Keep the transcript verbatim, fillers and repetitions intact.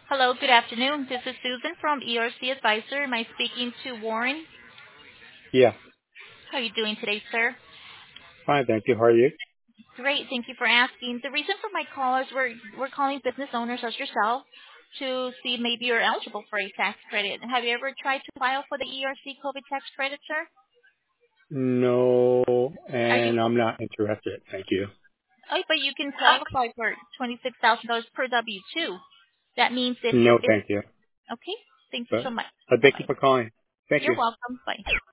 Hello, good afternoon. This is Susan from E R C Advisor. Am I speaking to Warren? Yeah. How are you doing today, sir? Fine, thank you. How are you? Great. Thank you for asking. The reason for my call is we're we're calling business owners as yourself to see maybe you're eligible for a tax credit. Have you ever tried to file for the E R C COVID tax credit, sir? No, Are you? and I'm not interested. Thank you. Oh, but you can qualify for twenty-six thousand dollars per W two. That means if your No, business. thank you. Okay. Thank you But, so much. but Bye thank you bye. for calling. Thank You're you. welcome. Bye.